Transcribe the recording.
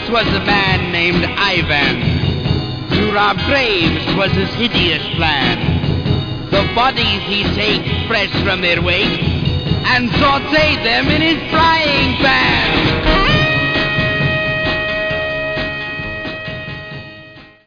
was a man named Ivan. To rob graves was his hideous plan. The bodies he'd take fresh from their wake and saute them in his frying pan.